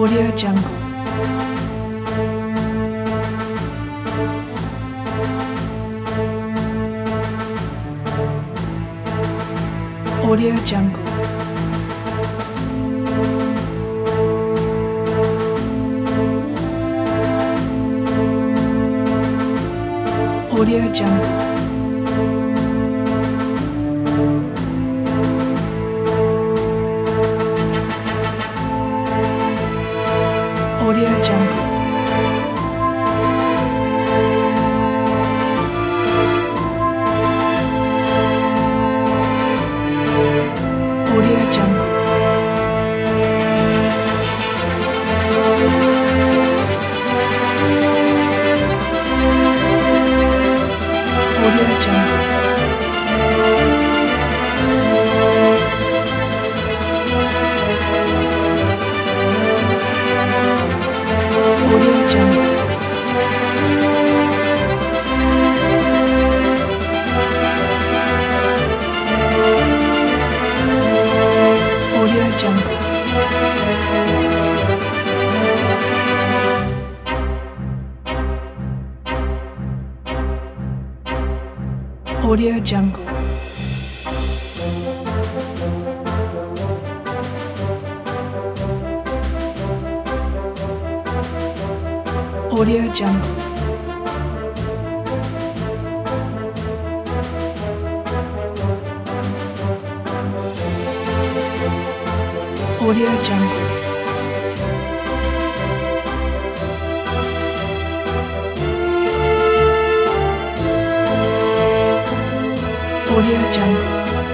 Audio Jungle. Audio Jungle. Audio Jungle. Audio Jungle. Audio Jungle. Audio Jungle. Audio Jungle. Audio Jungle. Audio Jungle. Audio Jungle. Audio Jungle. Audio Jungle.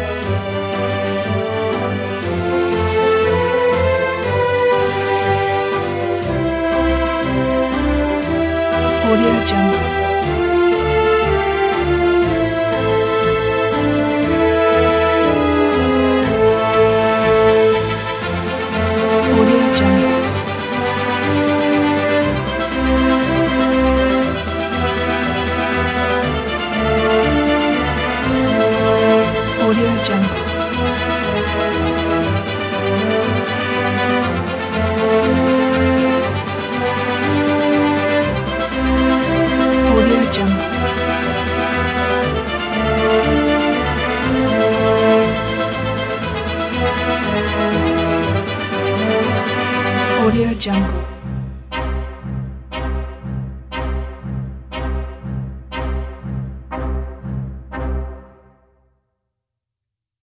Audio Jungle. Audio Jungle. Audio Jungle. Audio Jungle. Audio Jungle.